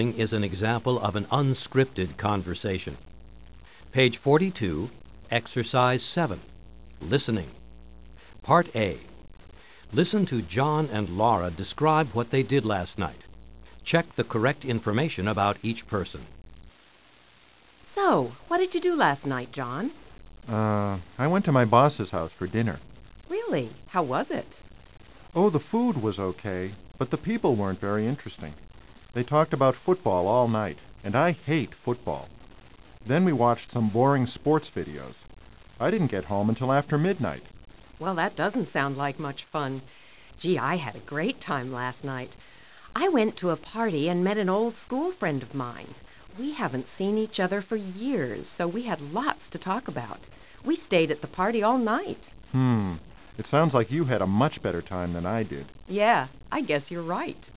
Is an example of an unscripted conversation. Page 42, Exercise 7, Listening. Part A. Listen to John and Laura describe what they did last night. Check the correct information about each person. So, what did you do last night, John? I went to my boss's house for dinner. Really? How was it? Oh, the food was okay, but the people weren't very interesting. They talked about football all night, and I hate football. Then we watched some boring sports videos. I didn't get home until after midnight. Well, that doesn't sound like much fun. Gee, I had a great time last night. I went to a party and met an old school friend of mine. We haven't seen each other for years, so we had lots to talk about. We stayed at the party all night. It sounds like you had a much better time than I did. Yeah, I guess you're right.